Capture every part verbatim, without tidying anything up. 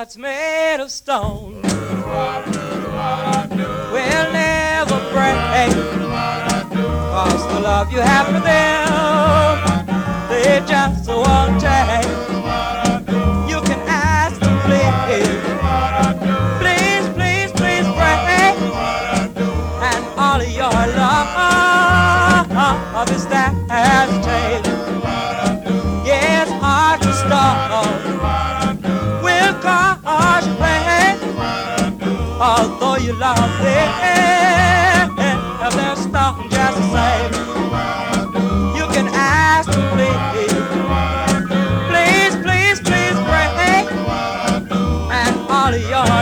heart's made of stone will never break, 'cause the love you have for them, they just won't take. You can ask them, please, please, please, please pray, and all of your love is that has changed. Yes, hearts of stone will cause you pain, although you love them, they're stone just the same. You can ask them, please, please, please, please pray, and all of your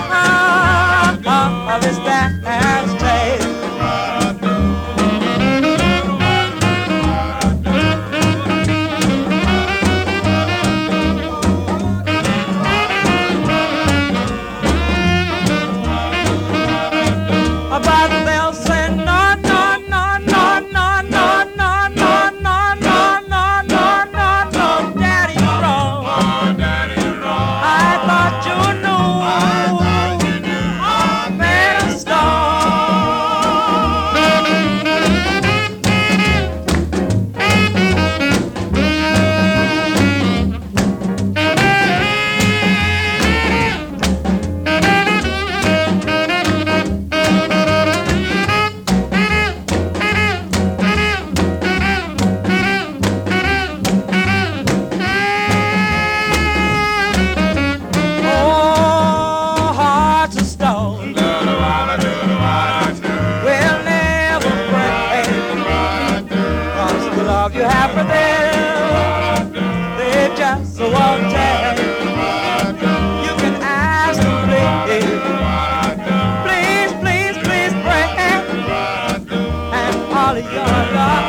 love is that has changed. You have for them, they just won't take. You can ask them, please, please, please, please pray, and all of your love